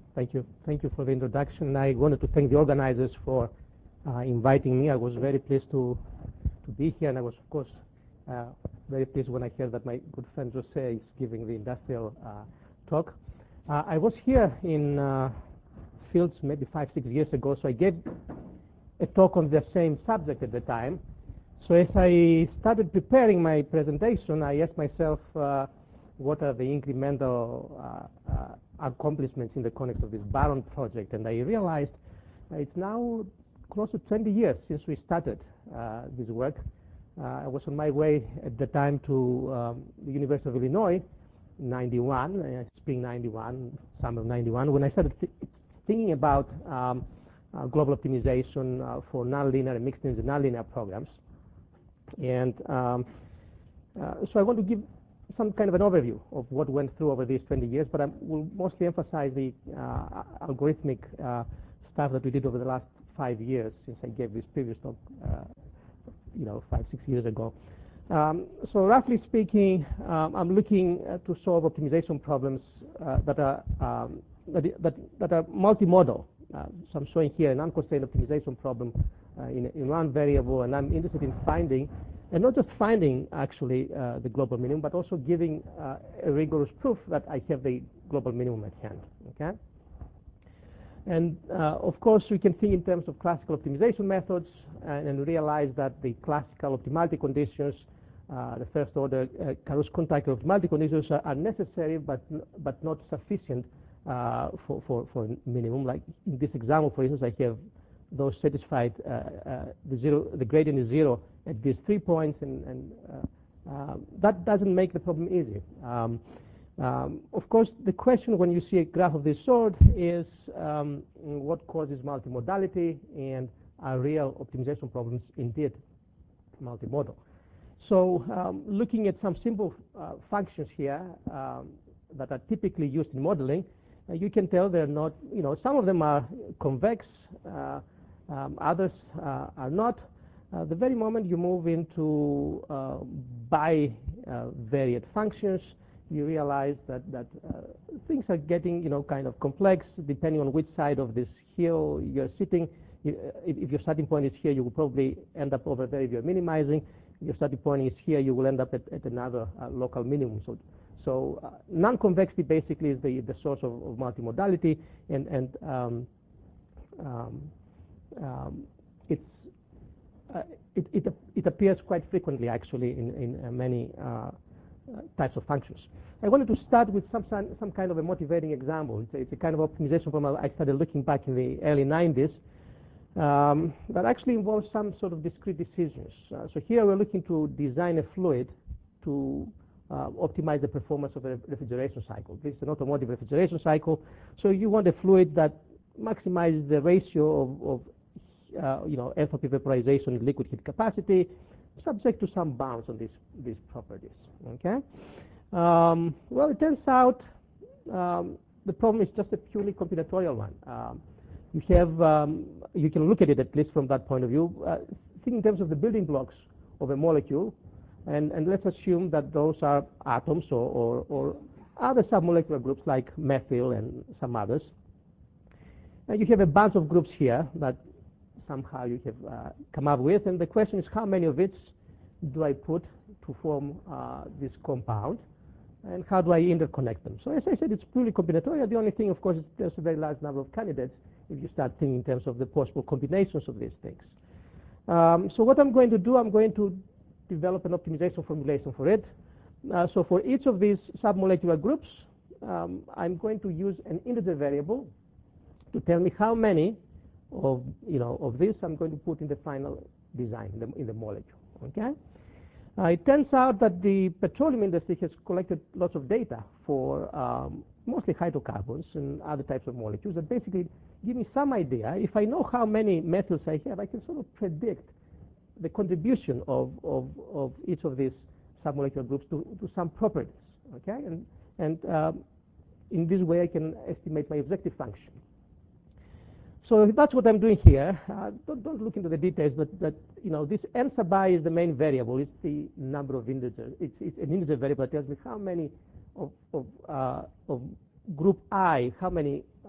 Thank you. Thank you for the introduction. I wanted to thank the organizers for inviting me. I was very pleased to be here, and I was, of course, very pleased when I heard that my good friend Jose is giving the industrial talk. I was here in Fields maybe 5-6 years ago, so I gave a talk on the same subject at the time. So as I started preparing my presentation, I asked myself, what are the incremental accomplishments in the context of this Baron project? And I realized it's now close to 20 years since we started this work. I was on my way at the time to the University of Illinois, 91, spring 91, summer of 91, when I started thinking about global optimization for nonlinear and mixed and nonlinear programs. And so I want to give some kind of an overview of what went through over these 20 years, but I will mostly emphasize the algorithmic stuff that we did over the last 5 years since I gave this previous talk, 5-6 years ago. So roughly speaking, I'm looking to solve optimization problems that are multimodal. So I'm showing here an unconstrained optimization problem in one variable, and I'm interested in finding, and not just finding actually the global minimum, but also giving a rigorous proof that I have the global minimum at hand. Okay. And of course, we can think in terms of classical optimization methods and realize that the classical optimality conditions, the first order Karush-Kuntayker optimality conditions are necessary, but not sufficient for minimum. Like in this example, for instance, I have those satisfied, the gradient is 0 at these 3 points, and that doesn't make the problem easy. Of course, the question when you see a graph of this sort is what causes multimodality, and are real optimization problems indeed multimodal? So looking at some simple functions here that are typically used in modeling, you can tell they're not, some of them are convex, others are not. The very moment you move into bivariate functions, you realize that things are getting kind of complex depending on which side of this hill you're sitting. If your starting point is here, you will probably end up over there if you're minimizing. If your starting point is here, you will end up at another local minimum. So non-convexity basically is the source of multimodality, and it appears quite frequently actually in many types of functions. I wanted to start with some kind of a motivating example. It's a kind of optimization problem I started looking back in the early 90s that actually involves some sort of discrete decisions. So here we're looking to design a fluid to optimize the performance of a refrigeration cycle. This is an automotive refrigeration cycle. So you want a fluid that maximizes the ratio of enthalpy vaporization and liquid heat capacity, subject to some bounds on these properties. Okay. Well, it turns out the problem is just a purely combinatorial one. You can look at it at least from that point of view. Think in terms of the building blocks of a molecule, and let's assume that those are atoms or other submolecular groups like methyl and some others. And you have a bunch of groups here that somehow you have come up with, and the question is how many of it do I put to form this compound, and how do I interconnect them? So as I said, it's purely combinatorial. The only thing, of course, is there's a very large number of candidates if you start thinking in terms of the possible combinations of these things. So what I'm going to do, I'm going to develop an optimization formulation for it. So for each of these submolecular groups, I'm going to use an integer variable to tell me how many of this I'm going to put in the final design in the molecule. Okay. It turns out that the petroleum industry has collected lots of data for mostly hydrocarbons and other types of molecules that basically give me some idea. If I know how many methyls I have, I can sort of predict the contribution of each of these submolecular groups to some properties. Okay, and in this way I can estimate my objective function. So that's what I'm doing here. Don't look into the details, but this n sub I is the main variable. It's the number of integers. It's an integer variable that tells me how many of group I, how many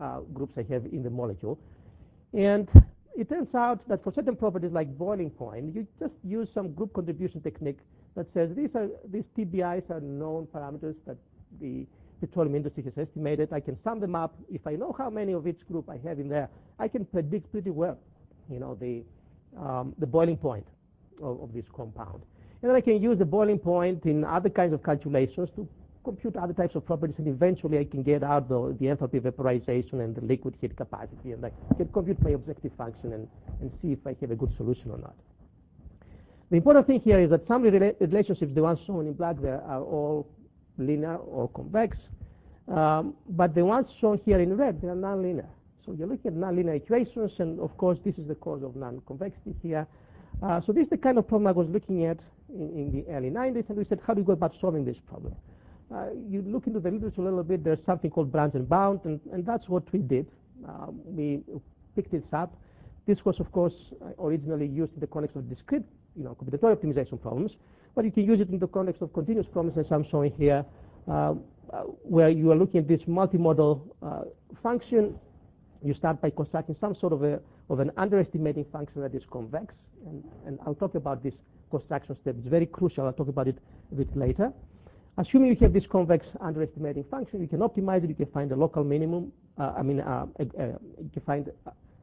groups I have in the molecule. And it turns out that for certain properties like boiling point, you just use some group contribution technique that says these PBIs are known parameters that the petroleum industry has estimated. I can sum them up. If I know how many of each group I have in there, I can predict pretty well, the boiling point of this compound. And then I can use the boiling point in other kinds of calculations to compute other types of properties, and eventually I can get out the enthalpy of vaporization and the liquid heat capacity, and I can compute my objective function and see if I have a good solution or not. The important thing here is that some relationships, the ones shown in black there, are all linear or convex, but the ones shown here in red, they are nonlinear. So you're looking at nonlinear equations, and of course this is the cause of non-convexity here. So this is the kind of problem I was looking at in the early 90s, and we said, how do we go about solving this problem? You look into the literature a little bit, there's something called branch and bound, and that's what we did. We picked this up. This was, of course, originally used in the context of discrete, combinatorial optimization problems, but you can use it in the context of continuous problems, as I'm showing here, where you are looking at this multimodal function. You start by constructing some sort of an underestimating function that is convex, and I'll talk about this construction step. It's very crucial. I'll talk about it a bit later. Assuming you have this convex underestimating function, you can optimize it. You can find a local minimum. You can find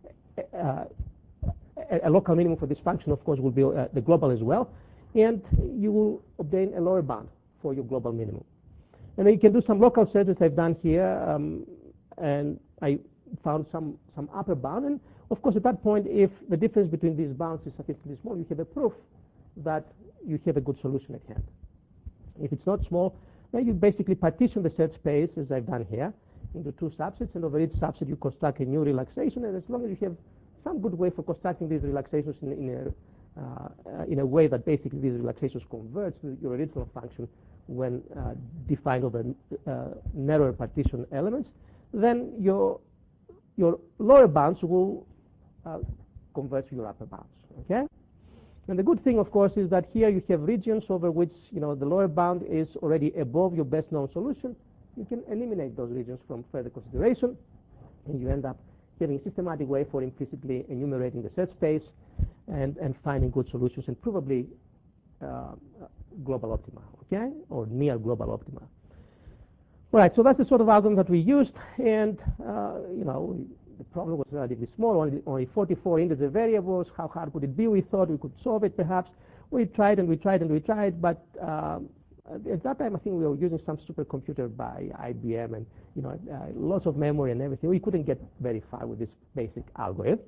a local minimum for this function. Of course, will be the global as well, and you will obtain a lower bound for your global minimum. And then you can do some local searches I've done here, and I found some upper bound. And of course, at that point, if the difference between these bounds is sufficiently small, you have a proof that you have a good solution at hand. If it's not small, then you basically partition the search space, as I've done here, into two subsets, and over each subset you construct a new relaxation. And as long as you have some good way for constructing these relaxations in a way that basically these relaxations converge to your original function when defined over narrower partition elements, then your lower bounds will converge to your upper bounds. Okay? And the good thing, of course, is that here you have regions over which the lower bound is already above your best known solution. You can eliminate those regions from further consideration, and you end up having a systematic way for implicitly enumerating the search space and finding good solutions, and probably global optima, okay, or near global optima. All right, so that's the sort of algorithm that we used, and the problem was relatively small, only 44 integer variables. How hard would it be? We thought we could solve it perhaps. We tried and we tried and we tried, but at that time I think we were using some supercomputer by IBM and lots of memory and everything. We couldn't get very far with this basic algorithm.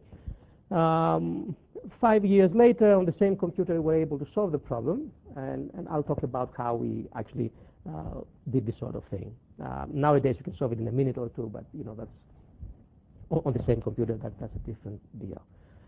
5 years later, on the same computer, we were able to solve the problem, and I'll talk about how we actually did this sort of thing. Nowadays you can solve it in a minute or two, but that's on the same computer. That's a different deal.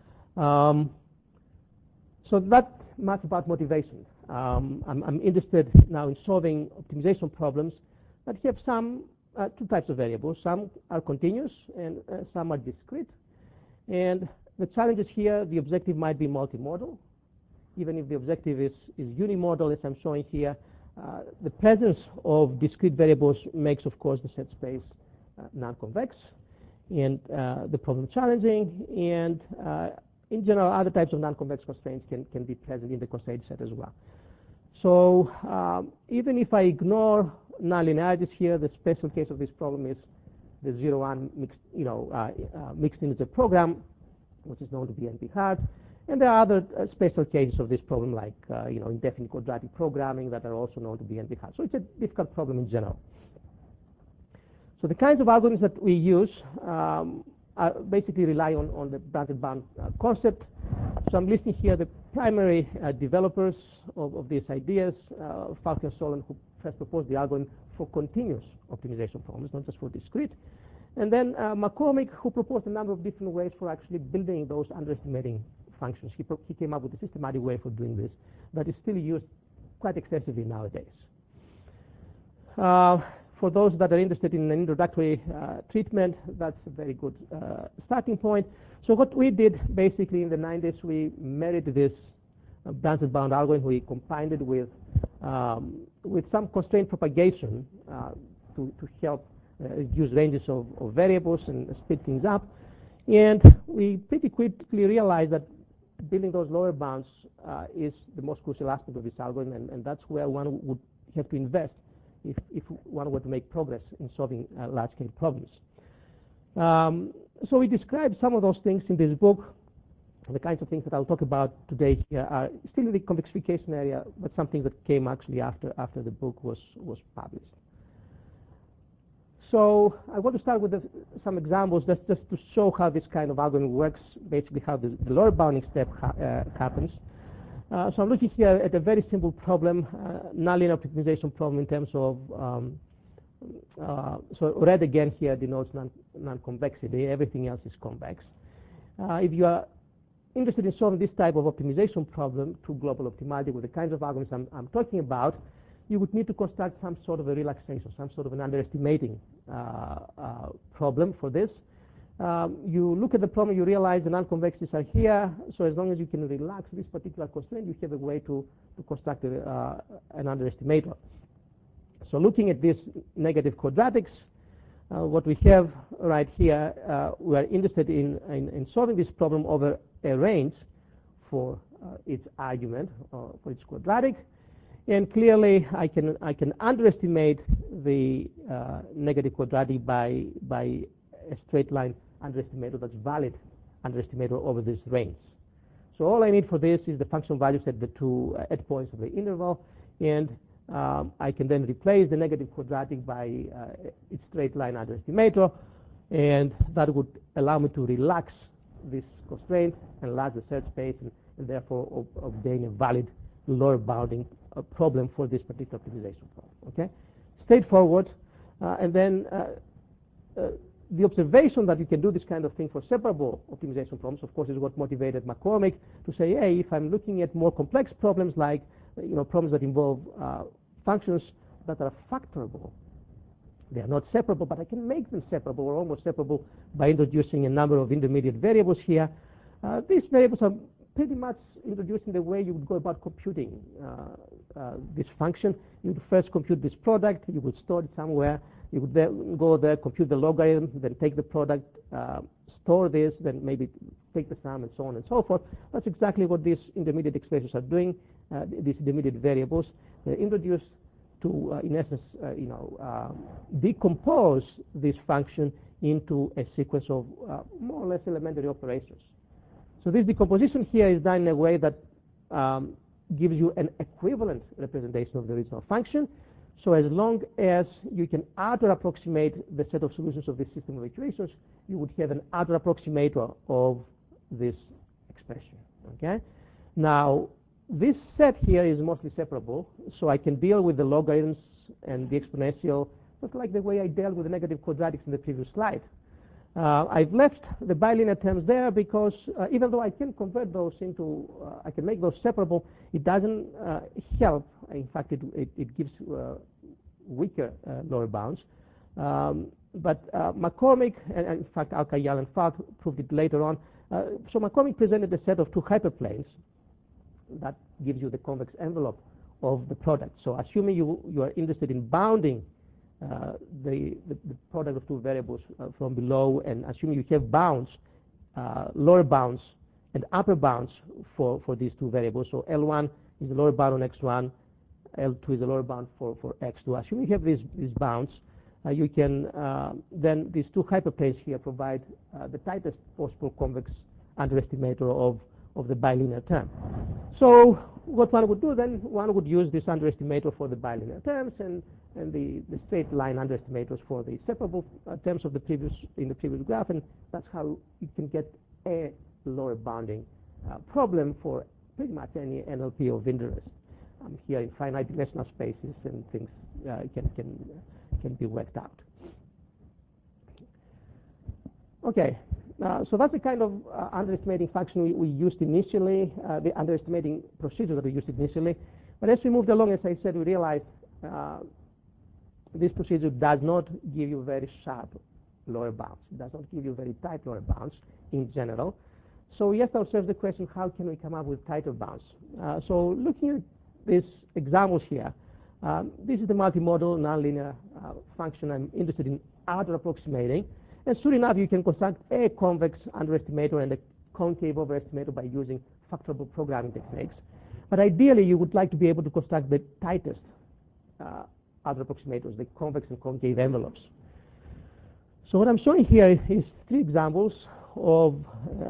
So that's much about motivation. I'm interested now in solving optimization problems that have some two types of variables. Some are continuous and some are discrete. And the challenge is here, the objective might be multimodal. Even if the objective is unimodal, as I'm showing here, the presence of discrete variables makes, of course, the set space non-convex, and the problem challenging. And in general, other types of non-convex constraints can be present in the constraint set as well. So even if I ignore nonlinearities here, the special case of this problem is the 0-1 mixed integer program, which is known to be NP-hard. And there are other special cases of this problem, like indefinite quadratic programming, that are also known to be NP-hard. So it's a difficult problem in general. So the kinds of algorithms that we use basically rely on the bounded bound concept. So I'm listing here the primary developers of these ideas, Falk and Solon, who first proposed the algorithm for continuous optimization problems, not just for discrete. And then McCormick, who proposed a number of different ways for actually building those underestimating functions. He came up with a systematic way for doing this that is still used quite extensively nowadays. For those that are interested in an introductory treatment, that's a very good starting point. So what we did basically in the 90s, we married this bounded bound algorithm. We combined it with some constraint propagation to help use ranges of variables and split things up. And we pretty quickly realized that building those lower bounds is the most crucial aspect of this algorithm, and that's where one would have to invest if one were to make progress in solving large-scale problems. So we described some of those things in this book. The kinds of things that I'll talk about today here are still in the complexification area, but some things that came actually after the book was published. So I want to start with some examples just to show how this kind of algorithm works, basically how the lower bounding step happens. So I'm looking here at a very simple problem, nonlinear optimization problem in terms of, so red again here denotes non-convexity. Everything else is convex. If you are interested in solving this type of optimization problem to global optimality with the kinds of algorithms I'm talking about, you would need to construct some sort of a relaxation, some sort of an underestimating problem for this. You look at the problem, you realize the non-convexities are here, so as long as you can relax this particular constraint, you have a way to construct an underestimator. So looking at these negative quadratics, what we have right here, we are interested in solving this problem over a range for its argument, for its quadratic. And clearly, I can underestimate the negative quadratic by a straight line underestimator that's valid underestimator over this range. So all I need for this is the function values at the two endpoints of the interval, and I can then replace the negative quadratic by its straight line underestimator, and that would allow me to relax this constraint, enlarge the search space, and therefore obtain a valid lower bounding problem for this particular optimization problem. Okay, straightforward. And then the observation that you can do this kind of thing for separable optimization problems, of course, is what motivated McCormick to say, hey, if I'm looking at more complex problems like problems that involve functions that are factorable, they are not separable, but I can make them separable or almost separable by introducing a number of intermediate variables here. These variables are pretty much introducing the way you would go about computing this function. You would first compute this product, you would store it somewhere, you would then go there, compute the logarithm, then take the product, store this, then maybe take the sum, and so on and so forth. That's exactly what these intermediate expressions are doing, these intermediate variables. They're introduced to, in essence, decompose this function into a sequence of more or less elementary operations. So this decomposition here is done in a way that gives you an equivalent representation of the original function. So as long as you can outer approximate the set of solutions of this system of equations, you would have an outer approximator of this expression. Okay. Now, this set here is mostly separable, so I can deal with the logarithms and the exponential just like the way I dealt with the negative quadratics in the previous slide. I've left the bilinear terms there because even though I can convert those into, I can make those separable, it doesn't help. In fact, it gives weaker lower bounds. But McCormick, and in fact, Al-Khayyal and Falk proved it later on. So McCormick presented a set of two hyperplanes that gives you the convex envelope of the product. So assuming you are interested in bounding the product of two variables from below, and assuming you have bounds, lower bounds and upper bounds for these two variables. So L1 is the lower bound on X1, L2 is the lower bound for X2. Assuming you have these bounds, you can then these two hyperplanes here provide the tightest possible convex underestimator of the bilinear term. So what one would do then, one would use this underestimator for the bilinear terms and the straight line underestimators for the separable terms of the previous graph, and that's how you can get a lower bounding problem for pretty much any NLP of interest. Here in finite dimensional spaces and things can be worked out. Okay. So that's the kind of underestimating function we used initially, the underestimating procedure that we used initially. But as we moved along, as I said, we realized this procedure does not give you very sharp lower bounds. It does not give you very tight lower bounds in general. So we asked ourselves the question, how can we come up with tighter bounds? So looking at these examples here, this is the multimodal nonlinear function I'm interested in outer approximating. And soon enough, you can construct a convex underestimator and a concave overestimator by using factorable programming techniques. But ideally, you would like to be able to construct the tightest outer approximators, the convex and concave envelopes. So what I'm showing here is 3 examples of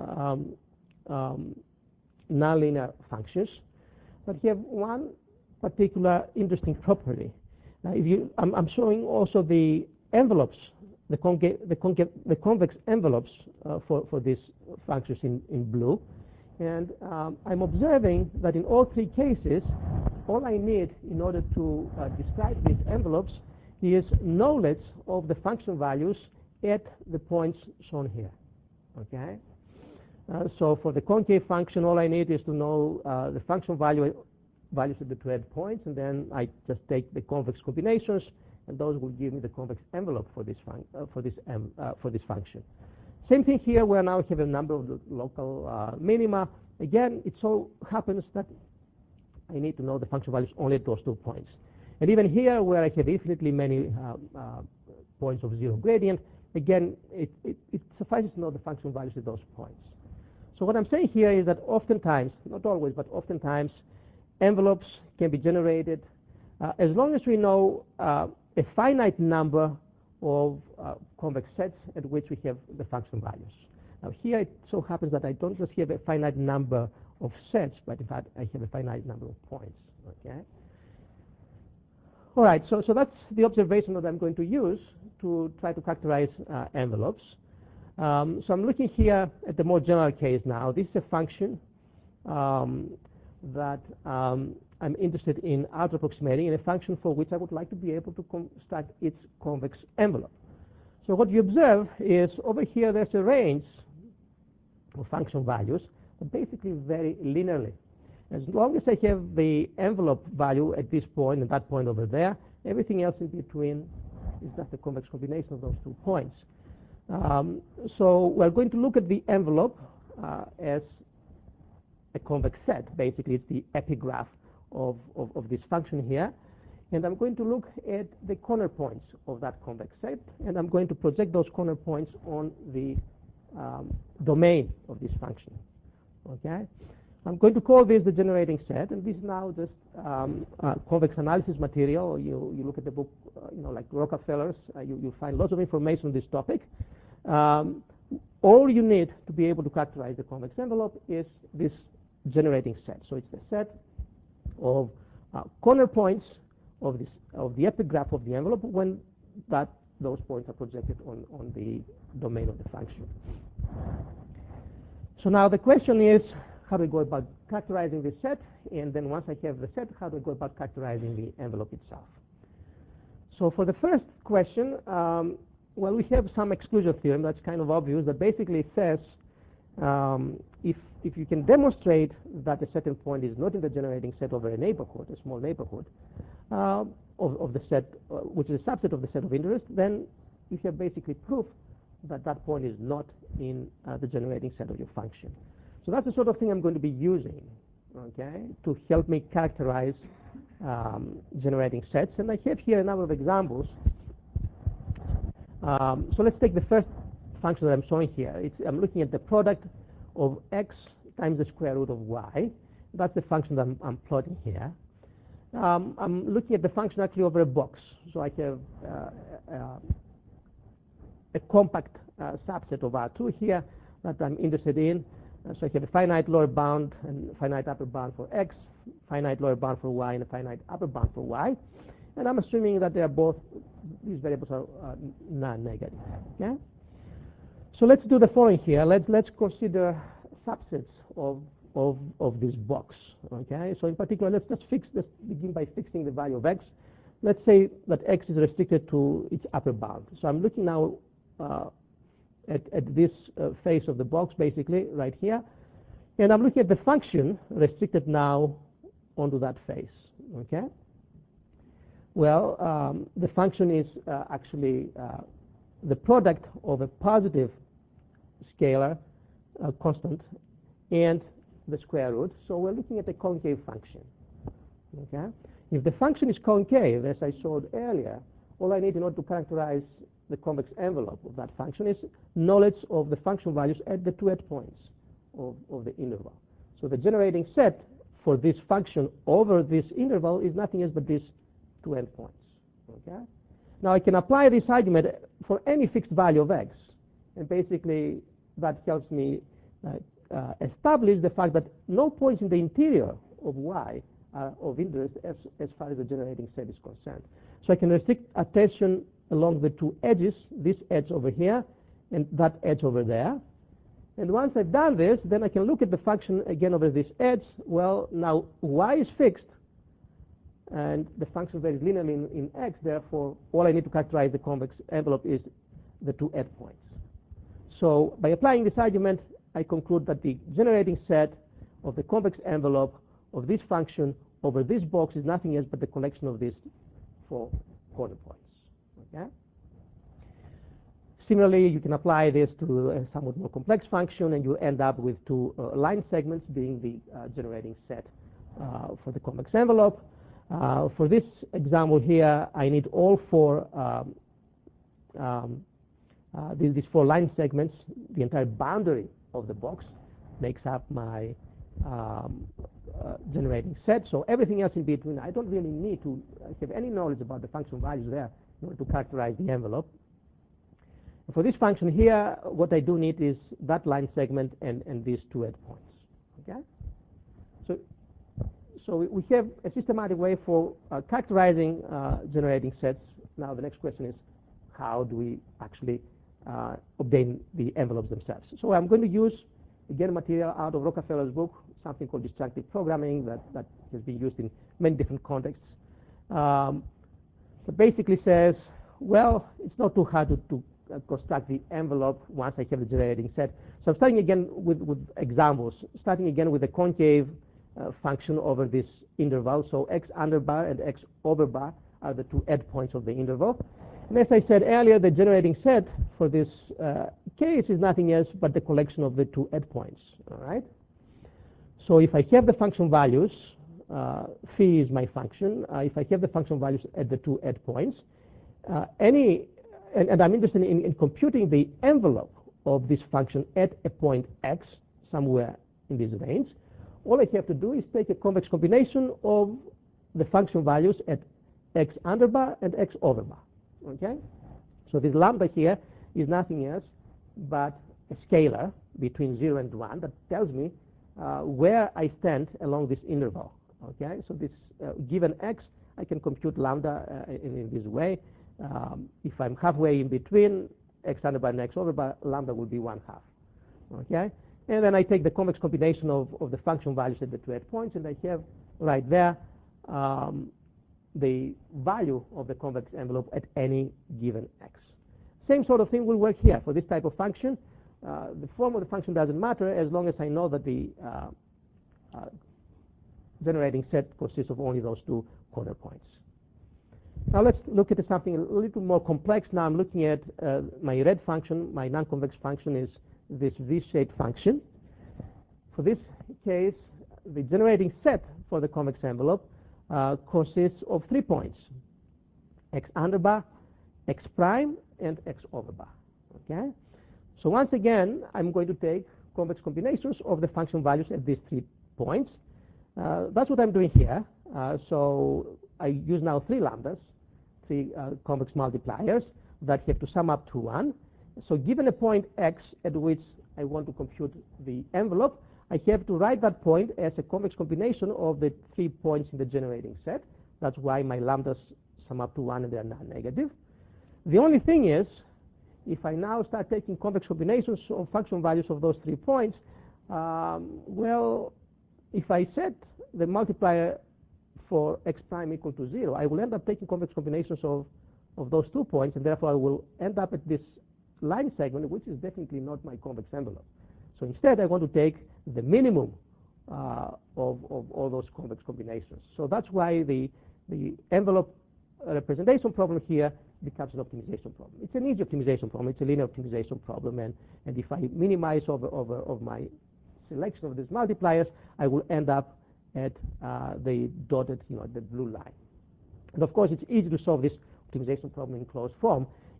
nonlinear functions. But here, one particular interesting property. Now, I'm showing also the envelopes, the convex envelopes for these functions in blue. And I'm observing that in all 3 cases, all I need in order to describe these envelopes is knowledge of the function values at the points shown here. Okay? So for the concave function, all I need is to know the function values at the 2 endpoints, and then I just take the convex combinations, and those will give me the convex envelope for this function. Same thing here, where now I have a number of local minima. Again, it so happens that I need to know the function values only at those 2 points. And even here, where I have infinitely many points of 0 gradient, again, it suffices to know the function values at those points. So what I'm saying here is that oftentimes, not always, but oftentimes, envelopes can be generated as long as we know a finite number of convex sets at which we have the function values. Now here it so happens that I don't just have a finite number of sets, but in fact I have a finite number of points. Okay. All right, so that's the observation that I'm going to use to try to characterize envelopes. So I'm looking here at the more general case now. This is a function that I'm interested in outer approximating, and a function for which I would like to be able to construct its convex envelope. So what you observe is over here there's a range of function values, but basically very linearly. As long as I have the envelope value at this point and that point over there, everything else in between is just a convex combination of those 2 points. So we're going to look at the envelope as a convex set. Basically, it's the epigraph of this function here. And I'm going to look at the corner points of that convex set, and I'm going to project those corner points on the domain of this function. Okay? I'm going to call this the generating set, and this is now just convex analysis material. You look at the book, like Rockefeller's, you'll find lots of information on this topic. All you need to be able to characterize the convex envelope is this generating set. So it's the set of corner points of the epigraph of the envelope when those points are projected on the domain of the function. So now the question is, how do we go about characterizing this set? And then once I have the set, how do I go about characterizing the envelope itself? So for the first question, well, we have some exclusion theorem that's kind of obvious, that basically says if you can demonstrate that a certain point is not in the generating set over a neighborhood, a small neighborhood, of the set, which is a subset of the set of interest, then you have basically proof that that point is not in the generating set of your function. So that's the sort of thing I'm going to be using, okay, to help me characterize generating sets. And I have here a number of examples. So let's take the first function that I'm showing here. I'm looking at the product of x times the square root of y. That's the function that I'm plotting here. I'm looking at the function actually over a box. So I have a compact subset of R2 here that I'm interested in. So I have a finite lower bound and finite upper bound for x, finite lower bound for y, and a finite upper bound for y. And I'm assuming that they are both, these variables are non-negative. Okay? So let's do the following here. Let's consider subsets of this box. Okay? So in particular, let's begin by fixing the value of x. Let's say that x is restricted to its upper bound. So I'm looking now at this face of the box, basically, right here. And I'm looking at the function restricted now onto that face. Okay? Well, the function is actually the product of a positive scalar constant and the square root. So we're looking at a concave function. Okay? If the function is concave, as I showed earlier, all I need in order to characterize the convex envelope of that function is knowledge of the function values at the two endpoints of the interval. So the generating set for this function over this interval is nothing else but these two endpoints. Okay? Now I can apply this argument for any fixed value of x, and basically that helps me establish the fact that no points in the interior of y are of interest as far as the generating set is concerned. So I can restrict attention along the two edges, this edge over here and that edge over there. And once I've done this, then I can look at the function again over this edge. Well, now y is fixed, and the function varies linearly in x. Therefore, all I need to characterize the convex envelope is the two endpoints. So by applying this argument, I conclude that the generating set of the convex envelope of this function over this box is nothing else but the collection of these four corner points. Okay? Similarly, you can apply this to a somewhat more complex function, and you end up with two line segments being the generating set for the convex envelope. For this example here, I need all four these four line segments. The entire boundary of the box makes up my generating set. So everything else in between, I don't really need to have any knowledge about the function values there in order to characterize the envelope. For this function here, what I do need is that line segment and these two endpoints. Okay? So we have a systematic way for characterizing generating sets. Now the next question is, how do we actually obtain the envelopes themselves? So I'm going to use, again, material out of Rockefeller's book, something called destructive programming that has been used in many different contexts. It basically says, well, it's not too hard to construct the envelope once I have the generating set. So I'm starting again with examples, starting again with the concave function over this interval. So x under bar and x over bar are the two endpoints of the interval. And as I said earlier, the generating set for this case is nothing else but the collection of the two endpoints. All right? So if I have the function values, phi is my function. If I have the function values at the two endpoints, and I'm interested in computing the envelope of this function at a point x, somewhere in this range, all I have to do is take a convex combination of the function values at x under bar and x over bar. Okay? So this lambda here is nothing else but a scalar between 0 and 1 that tells me where I stand along this interval. Okay? So this given x, I can compute lambda in this way. If I'm halfway in between x under bar and x over bar, lambda will be 1/2. Okay? And then I take the convex combination of the function values at the two endpoints, and I have right there the value of the convex envelope at any given x. Same sort of thing will work here for this type of function. The form of the function doesn't matter as long as I know that the generating set consists of only those two corner points. Now let's look at something a little more complex. Now I'm looking at my red function. My non-convex function is this V-shaped function. For this case, the generating set for the convex envelope consists of 3 points: x under bar, x prime, and x over bar. Okay? So once again, I'm going to take convex combinations of the function values at these 3 points. That's what I'm doing here. So I use now 3 lambdas, 3 convex multipliers that have to sum up to 1. So given a point x at which I want to compute the envelope, I have to write that point as a convex combination of the 3 points in the generating set. That's why my lambdas sum up to 1 and they're non-negative. The only thing is, if I now start taking convex combinations of function values of those 3 points, well, if I set the multiplier for x prime equal to 0, I will end up taking convex combinations of those 2 points, and therefore I will end up at this line segment, which is definitely not my convex envelope. So instead, I want to take the minimum of all those convex combinations. So that's why the envelope representation problem here becomes an optimization problem. It's an easy optimization problem. It's a linear optimization problem, and if I minimize over my selection of these multipliers, I will end up at the dotted, the blue line. And of course, it's easy to solve this optimization problem in closed form.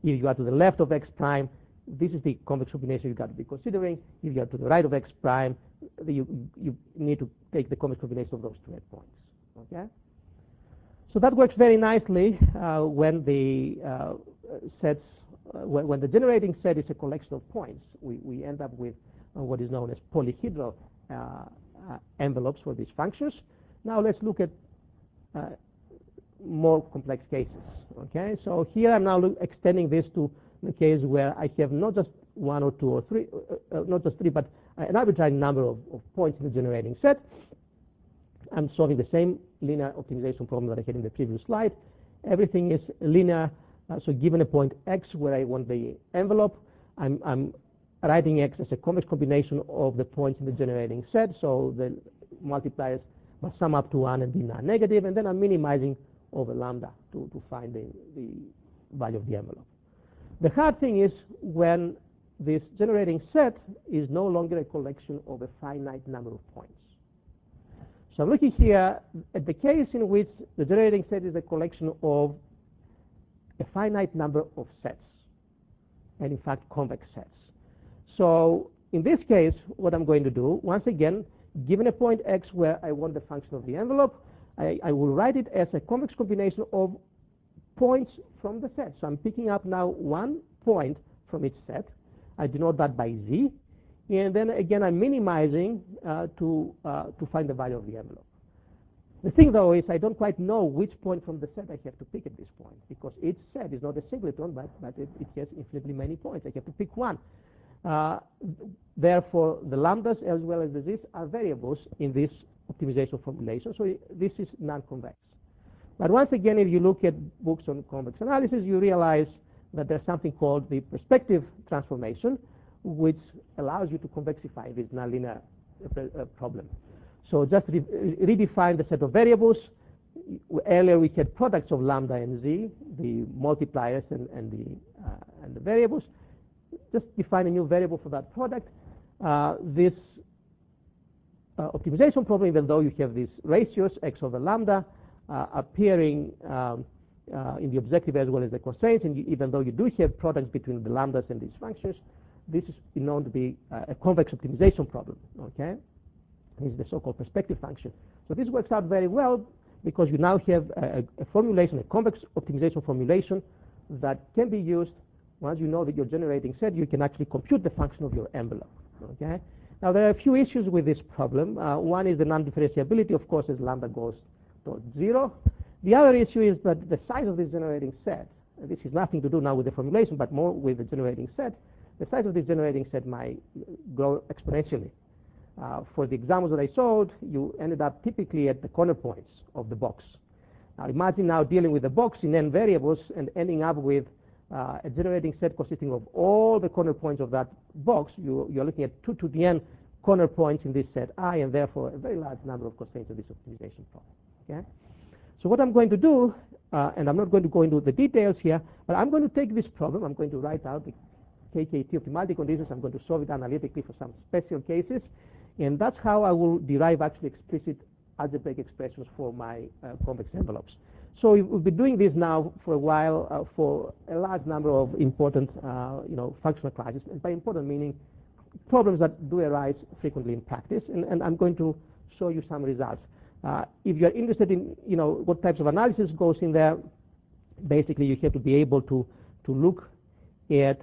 If you are to the left of x prime, this is the convex combination you got to be considering. If you are to the right of x prime, you need to take the convex combination of those two endpoints. Okay? So that works very nicely when the sets, when the generating set is a collection of points. We end up with what is known as polyhedral envelopes for these functions. Now let's look at more complex cases. Okay, so here I'm now extending this to the case where I have not just one or two or three, not just three, but an arbitrary number of points in the generating set. I'm solving the same linear optimization problem that I had in the previous slide. Everything is linear. So given a point x where I want the envelope, I'm writing x as a convex combination of the points in the generating set. So the multipliers must sum up to 1 and be non-negative, and then I'm minimizing over lambda to find the value of the envelope. The hard thing is when this generating set is no longer a collection of a finite number of points. So I'm looking here at the case in which the generating set is a collection of a finite number of sets, and in fact convex sets. So in this case, what I'm going to do, once again, given a point x where I want the function of the envelope, I will write it as a convex combination of points from the set. So I'm picking up now one point from each set. I denote that by z. And then again, I'm minimizing to find the value of the envelope. The thing, though, is I don't quite know which point from the set I have to pick at this point, because each set is not a singleton, but it has infinitely many points. I have to pick one. Therefore, the lambdas as well as the z's are variables in this optimization formulation. So this is non-convex. But once again, if you look at books on convex analysis, you realize that there's something called the perspective transformation, which allows you to convexify this nonlinear problem. So just redefine the set of variables. Earlier we had products of lambda and z, the multipliers and the variables. Just define a new variable for that product. This optimization problem, even though you have these ratios, x over lambda, appearing in the objective as well as the constraints, and even though you do have products between the lambdas and these functions, this is known to be a convex optimization problem. Okay, this is the so-called perspective function. So this works out very well because you now have a formulation, a convex optimization formulation that can be used. Once you know that you're generating set, you can actually compute the function of your envelope. Okay. Now there are a few issues with this problem. One is the non-differentiability, of course, as lambda goes towards 0. The other issue is that the size of this generating set, this has nothing to do now with the formulation, but more with the generating set, the size of this generating set might grow exponentially. For the examples that I showed, you ended up typically at the corner points of the box. Now imagine now dealing with a box in n variables and ending up with a generating set consisting of all the corner points of that box. You're looking at 2 to the n corner points in this set I, and therefore a very large number of constraints of this optimization problem. Okay? So what I'm going to do, and I'm not going to go into the details here, but I'm going to take this problem, I'm going to write out the KKT optimality conditions, I'm going to solve it analytically for some special cases, and that's how I will derive actually explicit algebraic expressions for my convex envelopes. So we'll be doing this now for a while for a large number of important functional classes, and by important meaning problems that do arise frequently in practice, and I'm going to show you some results. If you're interested in what types of analysis goes in there, basically you have to be able to look at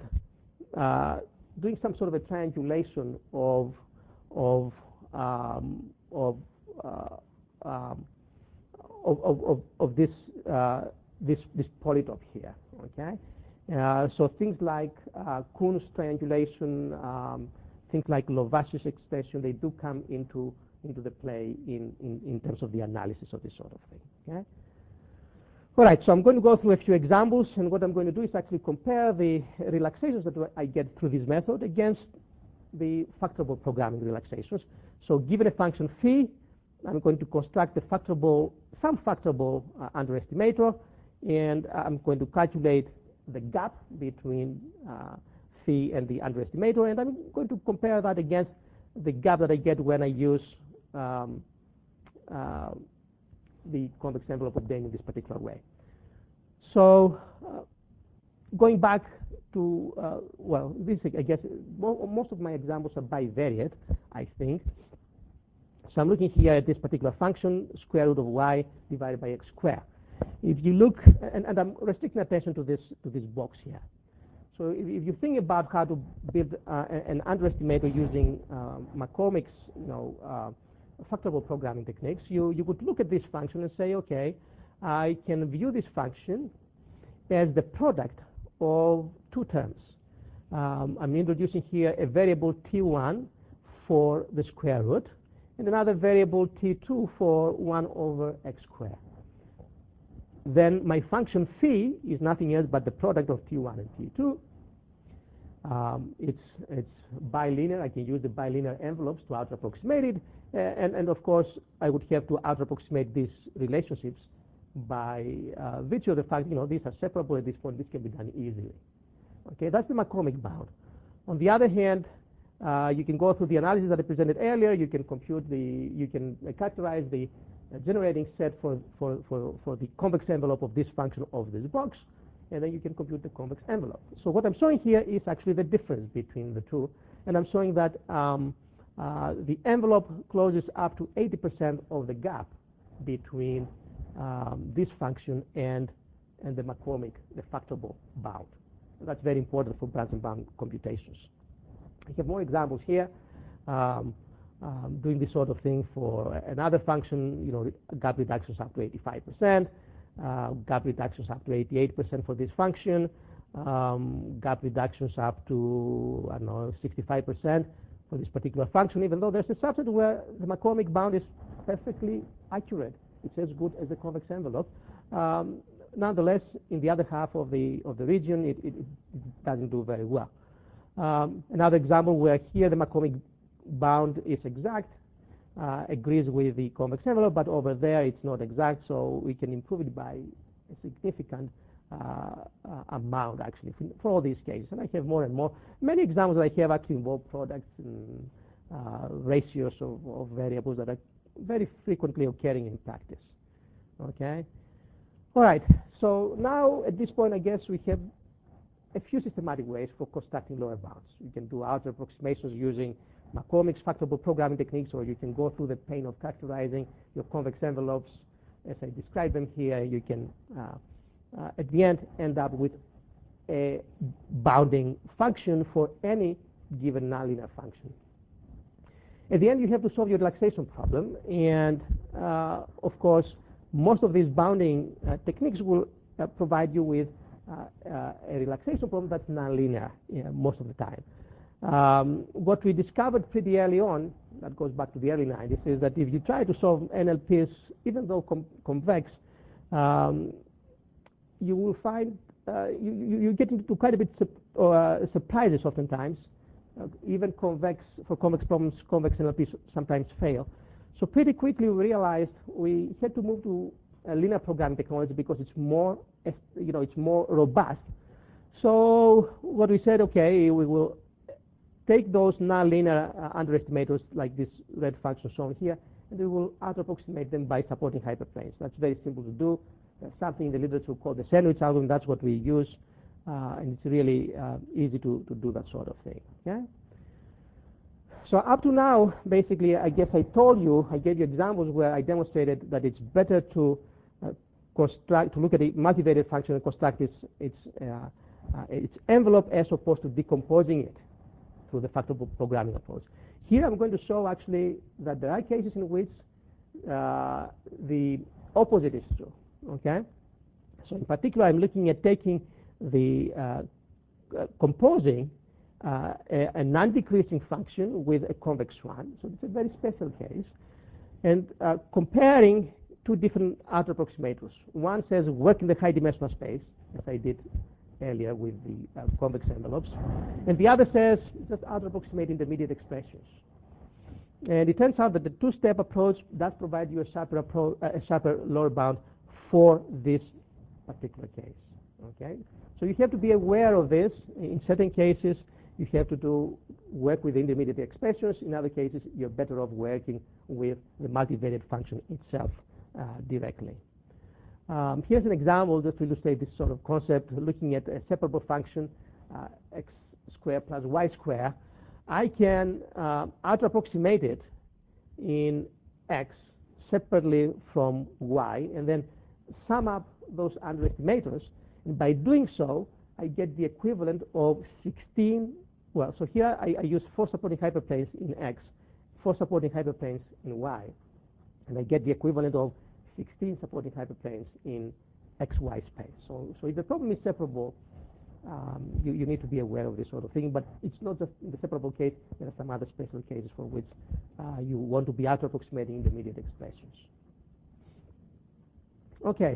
doing some sort of a triangulation of this polytope here. Okay, so things like Kuhn's triangulation, things like Lovácius expression, they do come into the play in terms of the analysis of this sort of thing. Okay. All right, so I'm going to go through a few examples, and what I'm going to do is actually compare the relaxations that I get through this method against the factorable programming relaxations. So given a function phi, I'm going to construct some factorable underestimator, and I'm going to calculate the gap between phi and the underestimator, and I'm going to compare that against the gap that I get when I use the convex envelope obtained in this particular way. So going back to, well, this, I guess, most of my examples are bivariate, I think. So I'm looking here at this particular function, square root of y divided by x squared. If you look, and I'm restricting attention to this box here. So if you think about how to build an underestimator using McCormick's, factorable programming techniques, you would look at this function and say, okay, I can view this function as the product of two terms. I'm introducing here a variable t1 for the square root and another variable t2 for 1 over x squared. Then my function phi is nothing else but the product of t1 and t2. It's bilinear. I can use the bilinear envelopes to out-approximate it. And of course, I would have to out-approximate these relationships by virtue of the fact, these are separable at this point. This can be done easily. Okay, that's the McCormick bound. On the other hand, you can go through the analysis that I presented earlier. You can you can characterize the generating set for the convex envelope of this function of this box, and then you can compute the convex envelope. So what I'm showing here is actually the difference between the two, and I'm showing that the envelope closes up to 80% of the gap between this function and the McCormick, the factorable bound. That's very important for branch and bound computations. I have more examples here. Doing this sort of thing for another function, gap reductions up to 85%, gap reductions up to 88% for this function, gap reductions up to, 65% for this particular function, even though there's a subset where the McCormick bound is perfectly accurate. It's as good as the convex envelope. Nonetheless, in the other half of the region, it doesn't do very well. Another example where here the McCormick bound is exact, agrees with the convex envelope, but over there it's not exact, so we can improve it by a significant amount, actually, for all these cases. And I have more and more. Many examples that I have actually involve products and ratios of variables that are very frequently occurring in practice. Okay? All right, so now at this point, I guess we have a few systematic ways for constructing lower bounds. You can do outer approximations using McCormick's factorable programming techniques, or you can go through the pain of characterizing your convex envelopes as I described them here. You can, at the end up with a bounding function for any given nonlinear function. At the end, you have to solve your relaxation problem, and of course, most of these bounding techniques will provide you with a relaxation problem that's nonlinear most of the time. What we discovered pretty early on, that goes back to the early 90s, is that if you try to solve NLPs, even though convex, you will find you get into quite a bit surprises oftentimes. Even for convex problems, convex NLPs sometimes fail. So pretty quickly we realized we had to move to a linear programming technology because it's more, it's more robust. So what we said, okay, we will take those nonlinear underestimators like this red function shown here, and we will out-approximate them by supporting hyperplanes. That's very simple to do. There's something in the literature called the sandwich algorithm. That's what we use, and it's really easy to do that sort of thing. Okay? So up to now, basically, I guess I gave you examples where I demonstrated that it's better to look at a multivariate function and construct its envelope as opposed to decomposing it through the factorable programming approach. Here I'm going to show actually that there are cases in which the opposite is true. Okay? So in particular, I'm looking at taking the composing a non-decreasing function with a convex one. So it's a very special case. And comparing two different outer approximators. One says work in the high dimensional space, as I did earlier with the convex envelopes. And the other says just outer approximate intermediate expressions. And it turns out that the two-step approach does provide you a sharper lower bound for this particular case. Okay? So you have to be aware of this. In certain cases, you have to work with intermediate expressions. In other cases, you're better off working with the multivariate function itself directly. Here's an example just to illustrate this sort of concept, looking at a separable function, x squared plus y squared. I can out-approximate it in x separately from y, and then sum up those underestimators. And by doing so, I get the equivalent of 16. Well, so here I use 4 supporting hyperplanes in x, 4 supporting hyperplanes in y, and I get the equivalent of 16 supporting hyperplanes in xy space. So if the problem is separable, you need to be aware of this sort of thing, but it's not just in the separable case. There are some other special cases for which you want to be out-approximating intermediate expressions. Okay,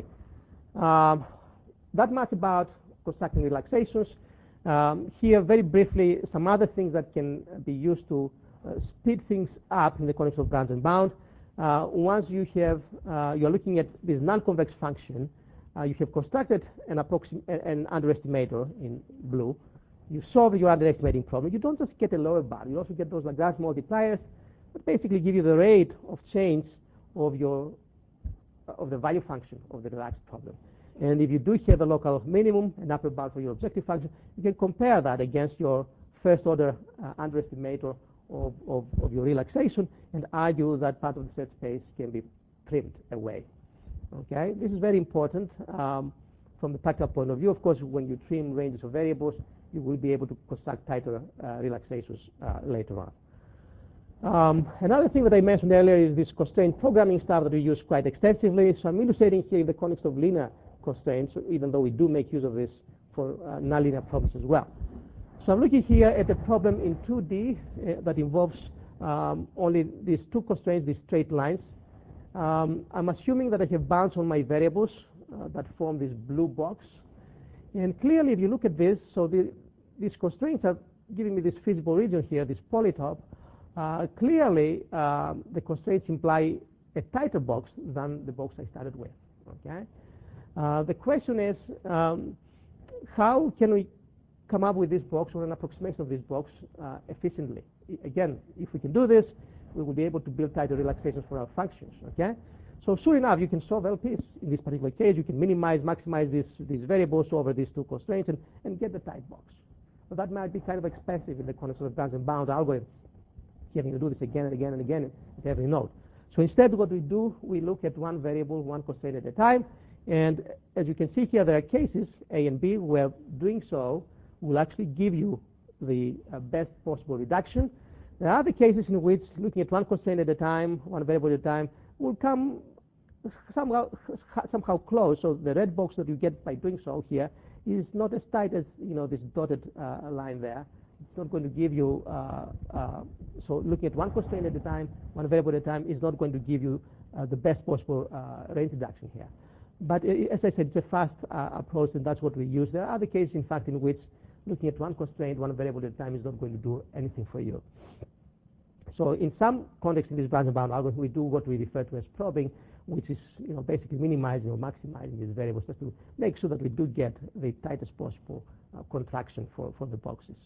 that much about constructing relaxations. Here, very briefly, some other things that can be used to speed things up in the context of branch and bound. Once you have, you're looking at this non-convex function, you have constructed an underestimator in blue. You solve your underestimating problem. You don't just get a lower bound. You also get those Lagrange multipliers that basically give you the rate of change of the value function of the relaxed problem. And if you do have a local minimum and upper bound for your objective function, you can compare that against your first order underestimator of your relaxation and argue that part of the set space can be trimmed away. Okay, this is very important from the practical point of view. Of course, when you trim ranges of variables, you will be able to construct tighter relaxations later on. Another thing that I mentioned earlier is this constraint programming stuff that we use quite extensively. So I'm illustrating here in the context of linear constraints, even though we do make use of this for nonlinear problems as well. So I'm looking here at a problem in 2D that involves only these 2 constraints, these straight lines. I'm assuming that I have bounds on my variables that form this blue box. And clearly, if you look at this, so these constraints are giving me this feasible region here, this polytope. Clearly, the constraints imply a tighter box than the box I started with. Okay. The question is, how can we come up with this box or an approximation of this box efficiently? Again, if we can do this, we will be able to build tighter relaxations for our functions. Okay. So soon enough, you can solve LPs. In this particular case, you can minimize, maximize these variables over these 2 constraints and get the tight box. But that might be kind of expensive in the context of branch and bound algorithms, having to do this again and again and again at every node. So instead, what we do, we look at one variable, one constraint at a time. And as you can see here, there are cases, A and B, where doing so will actually give you the best possible reduction. There are other cases in which looking at one constraint at a time, one variable at a time, will come somehow close. So the red box that you get by doing so here is not as tight as this dotted line there. It's not going to give you, so looking at one constraint at a time, one variable at a time is not going to give you the best possible range reduction here. But as I said, it's a fast approach, and that's what we use. There are other cases, in fact, in which looking at one constraint, one variable at a time is not going to do anything for you. So in some context in this branch and bound algorithm, we do what we refer to as probing, which is basically minimizing or maximizing these variables just to make sure that we do get the tightest possible contraction for the boxes.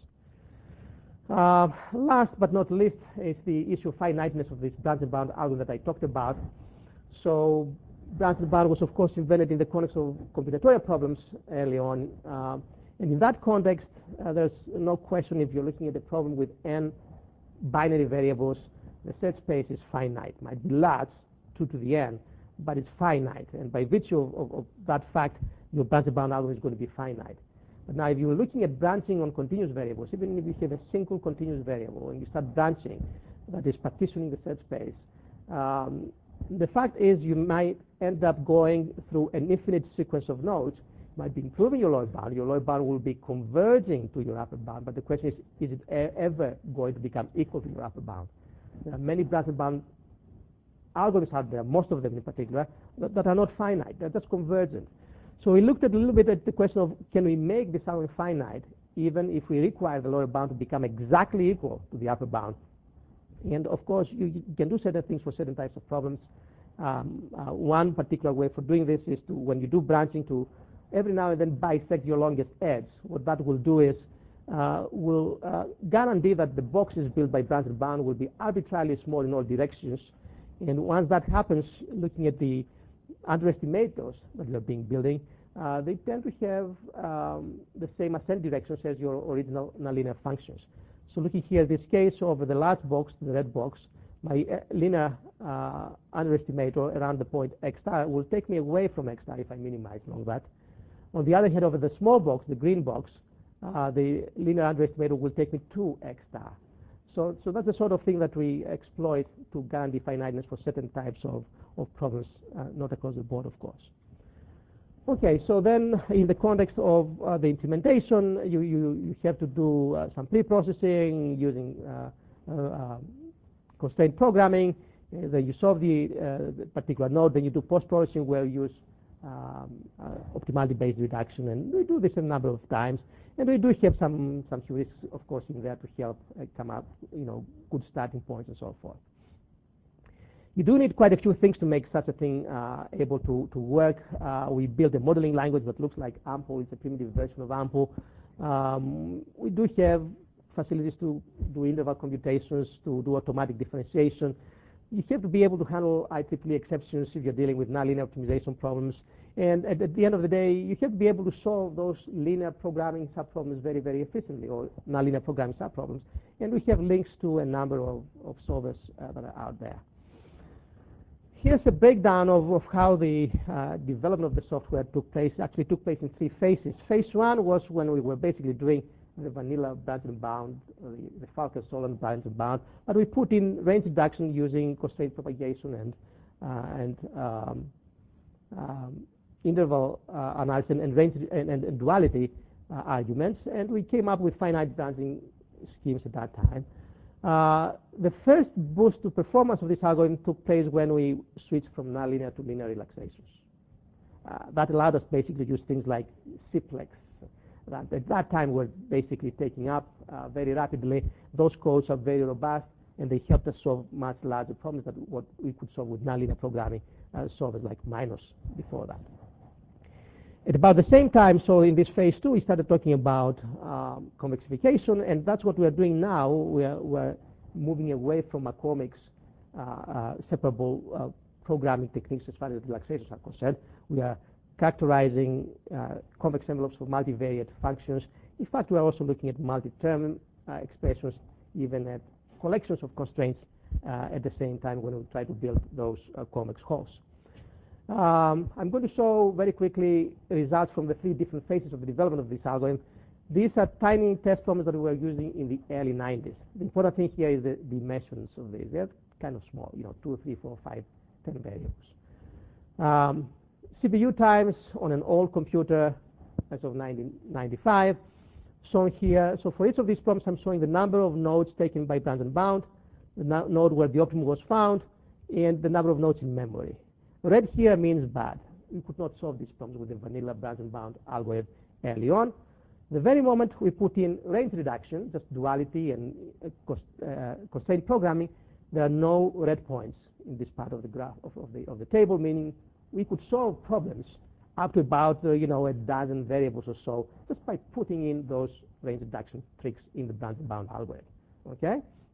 Last but not least is the issue of finiteness of this branch and bound algorithm that I talked about. So branch and bound was, of course, invented in the context of combinatorial problems early on. And in that context, there's no question if you're looking at a problem with n binary variables, the set space is finite. It might be large, 2 to the n, but it's finite. And by virtue of that fact, your branch and bound algorithm is going to be finite. But now, if you're looking at branching on continuous variables, even if you have a single continuous variable and you start branching, that is partitioning the set space, the fact is you might end up going through an infinite sequence of nodes. You might be improving your lower bound. Your lower bound will be converging to your upper bound. But the question is it ever going to become equal to your upper bound? There are many branch and bound algorithms out there, most of them in particular, that are not finite. They're just convergent. So we looked at a little bit at the question of, can we make this algorithm finite, even if we require the lower bound to become exactly equal to the upper bound? And of course, you can do certain things for certain types of problems. One particular way for doing this is to, when you do branching, to every now and then bisect your longest edge. What that will do is will guarantee that the boxes built by branch and bound will be arbitrarily small in all directions. And once that happens, looking at the underestimate those that you are building, they tend to have the same ascent directions as your original nonlinear functions. So looking here, this case over the last box, the red box, my linear underestimator around the point x star will take me away from x star if I minimize along that. On the other hand, over the small box, the green box, the linear underestimator will take me to x star. So that's the sort of thing that we exploit to guarantee finiteness for certain types of problems, not across the board, of course. Okay, so then in the context of the implementation, you have to do some pre-processing using constraint programming. Then you solve the particular node. Then you do post-processing where you use optimality-based reduction. And we do this a number of times. And we do have some heuristics, of course, in there to help come up, good starting points and so forth. You do need quite a few things to make such a thing able to work. We built a modeling language that looks like AMPL. It's a primitive version of AMPL. We do have facilities to do interval computations, to do automatic differentiation. You have to be able to handle IEEE exceptions if you're dealing with nonlinear optimization problems. And at the end of the day, you have to be able to solve those linear programming subproblems very, very efficiently, or nonlinear programming subproblems. And we have links to a number of solvers that are out there. Here's a breakdown of how the development of the software took place. Actually took place in 3 phases. Phase 1 was when we were basically doing the vanilla branch and bound, the Falker-Solon branch and bound, but we put in range reduction using constraint propagation and interval analysis and range and duality arguments, and we came up with finite branching schemes at that time. The first boost to performance of this algorithm took place when we switched from nonlinear to linear relaxations. That allowed us basically to use things like Cplex. That at that time were basically taking up very rapidly. Those codes are very robust, and they helped us solve much larger problems than what we could solve with nonlinear programming solvers like Minos before that. At about the same time, so in this phase 2, we started talking about convexification, and that's what we are doing now. We're moving away from McCormick's separable programming techniques as far as relaxations are concerned. We are characterizing convex envelopes for multivariate functions. In fact, we are also looking at multi-term expressions, even at collections of constraints at the same time when we try to build those convex halls. I'm going to show very quickly results from the 3 different phases of the development of this algorithm. These are tiny test problems that we were using in the early 90s. The important thing here is the dimensions of these. They're kind of small, 2, 3, 4, 5, 10 variables. CPU times on an old computer as of 1995, shown here. So for each of these problems, I'm showing the number of nodes taken by branch and bound, the node where the optimum was found, and the number of nodes in memory. Red here means bad. We could not solve these problems with the vanilla branch and bound algorithm early on. The very moment we put in range reduction, just duality and constraint programming, there are no red points in this part of the graph of the table, meaning we could solve problems up to about a dozen variables or so just by putting in those range reduction tricks in the branch and bound algorithm. Okay.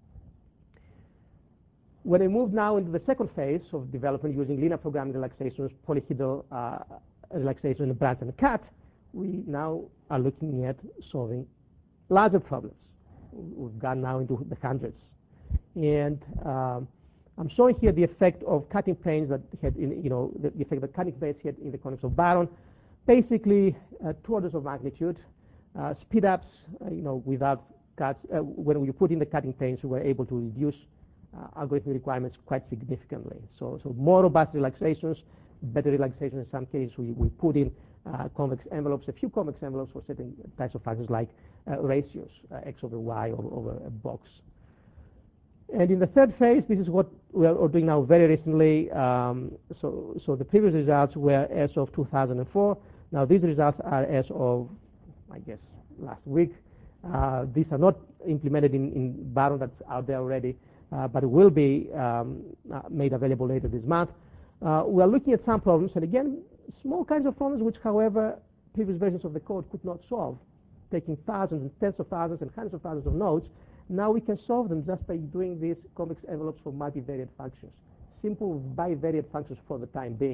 When we move now into the second phase of development using linear programming relaxations, polyhedral relaxation, and branch and cut, we now are looking at solving larger problems. We've gone now into the hundreds. And I'm showing here the effect of cutting planes that had, the effect that cutting planes had in the context of Baron. Basically, 2 orders of magnitude. Speed ups, without cuts. When we put in the cutting planes, we were able to reduce algorithmic requirements quite significantly. So more robust relaxations, better relaxations in some cases. We put in convex envelopes, a few convex envelopes for certain types of functions like ratios, x over y over a box. And in the third phase, this is what we are doing now very recently. So the previous results were as of 2004. Now these results are as of, I guess, last week. These are not implemented in Baron, that's out there already, but it will be made available later this month. We are looking at some problems, and again, small kinds of problems which, however, previous versions of the code could not solve, taking thousands and tens of thousands and hundreds of thousands of nodes. Now we can solve them just by doing these convex envelopes for multivariate functions. Simple bivariate functions for the time being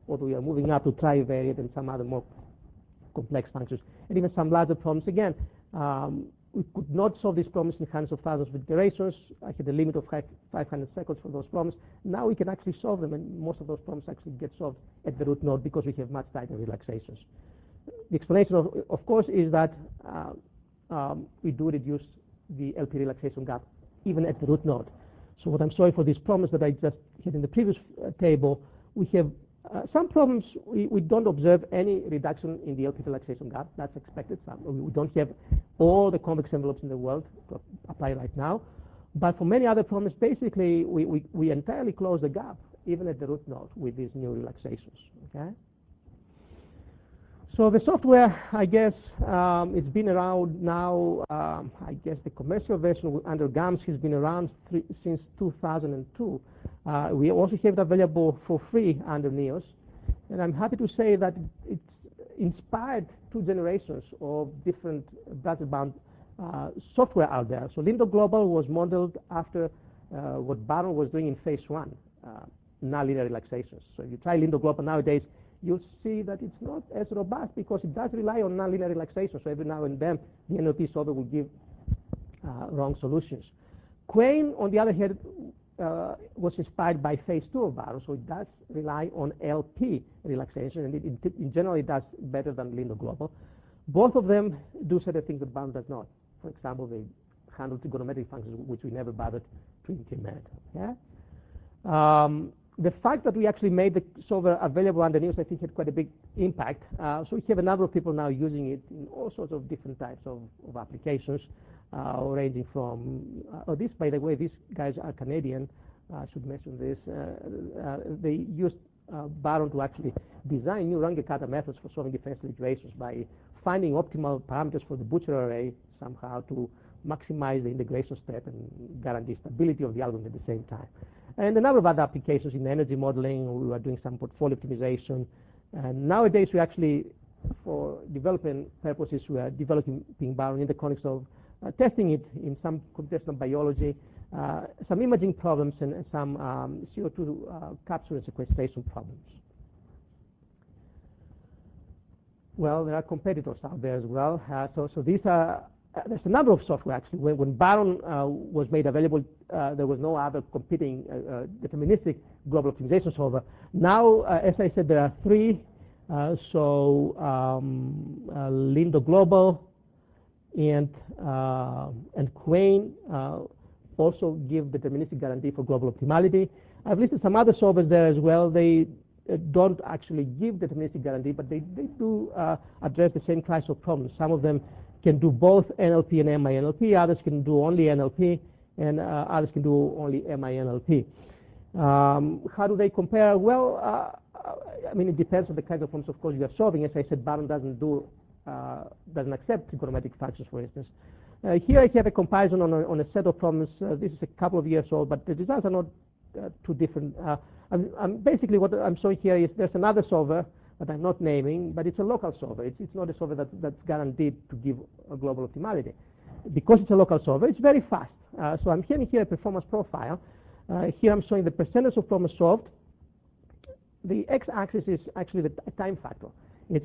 although we are moving up to trivariate and some other more complex functions, and even some larger problems. Again, we could not solve these problems in hundreds of thousands of iterations. I had a limit of 500 seconds for those problems. Now we can actually solve them, and most of those problems actually get solved at the root node because we have much tighter relaxations. The explanation, of course, is that we do reduce the LP relaxation gap even at the root node. So what I'm showing for these problems that I just had in the previous table, we have some problems we don't observe any reduction in the LP relaxation gap. That's expected. We don't have all the convex envelopes in the world to apply right now. But for many other problems, basically, we entirely close the gap, even at the root node, with these new relaxations. Okay? So the software, I guess, it's been around now. I guess the commercial version under GAMS has been around since 2002. We also have it available for free under NEOS. And I'm happy to say that it's inspired two generations of different browser-bound software out there. So Lindo Global was modeled after what Baron was doing in phase one, nonlinear relaxations. So if you try Lindo Global nowadays, you'll see that it's not as robust because it does rely on nonlinear relaxation. So every now and then, the NLP solver will give wrong solutions. Quain, on the other hand, was inspired by phase two of Baron, so it does rely on LP relaxation, and it in general it does better than Lindo Global. Both of them do certain things that Baron does not. For example, they handle trigonometric functions, which we never bothered to implement. Yeah? The fact that we actually made the solver available under NEOS, I think, had quite a big impact. So we have a number of people now using it in all sorts of different types of applications, ranging from, this, by the way, these guys are Canadian. I should mention this. They used Baron to actually design new Runge-Kutta methods for solving differential equations by finding optimal parameters for the Butcher array somehow to maximize the integration step and guarantee stability of the algorithm at the same time. And a number of other applications in energy modeling. We were doing some portfolio optimization. And nowadays, we actually, for development purposes, we are developing Baron in the context of testing it in some computational biology, some imaging problems, and some CO2 capture and sequestration problems. Well, there are competitors out there as well. So these are, there's a number of software actually. When Baron was made available, there was no other competing deterministic global optimization solver. Now, as I said, there are three. Lindo Global and Quain also give deterministic guarantee for global optimality. I've listed some other solvers there as well. They don't actually give deterministic guarantee, but they do address the same kinds of problems. Some of them can do both NLP and MINLP. Others can do only NLP, and others can do only MINLP. How do they compare? Well, I mean, it depends on the kinds of problems, of course, you are solving. As I said, Baron doesn't accept trigonometric functions, for instance. Here I have a comparison on a set of problems. This is a couple of years old, but the results are not too different. Basically, what I'm showing here is there's another solver that I'm not naming, but it's a local solver. It's not a solver that's guaranteed to give a global optimality. Because it's a local solver, it's very fast. So I'm having here a performance profile. Here I'm showing the percentage of problems solved. The x-axis is actually the time factor. It's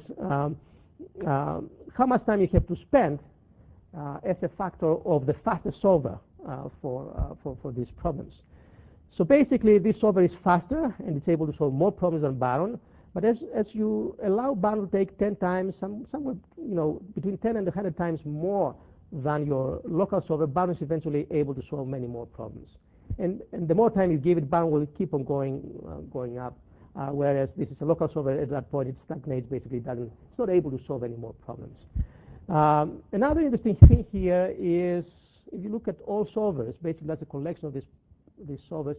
how much time you have to spend as a factor of the fastest solver for these problems. So basically, this solver is faster, and it's able to solve more problems than Baron. But as you allow Baron to take 10 times, somewhere between 10 and 100 times more than your local solver, Baron is eventually able to solve many more problems. And the more time you give it, Baron will keep on going up. Whereas this is a local solver, at that point it stagnates, basically it's not able to solve any more problems. Another interesting thing here is if you look at all solvers, basically that's a collection of these solvers,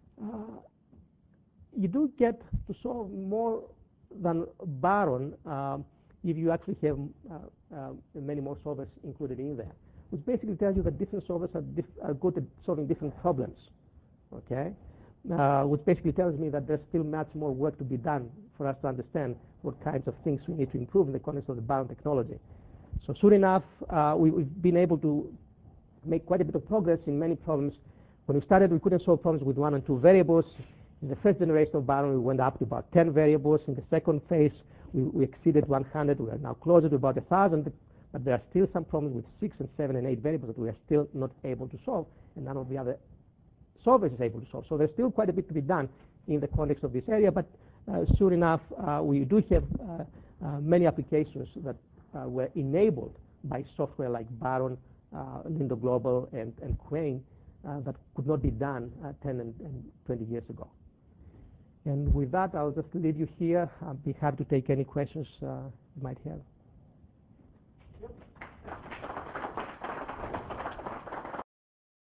you do get to solve more than Baron if you actually have many more solvers included in there, which basically tells you that different solvers are good at solving different problems. Okay? Which basically tells me that there's still much more work to be done for us to understand what kinds of things we need to improve in the context of the Baron technology. So soon enough, we've been able to make quite a bit of progress in many problems. When we started, we couldn't solve problems with 1 and 2 variables. In the first generation of Baron, we went up to about 10 variables. In the second phase, we exceeded 100. We are now closer to about 1,000, but there are still some problems with 6 and 7 and 8 variables that we are still not able to solve, and none of the other solvers is able to solve. So there's still quite a bit to be done in the context of this area, but soon enough, we do have many applications that were enabled by software like Baron, Lindo Global, and Crane that could not be done 10 and 20 years ago. And with that, I'll just leave you here. I'll be happy to take any questions you might have.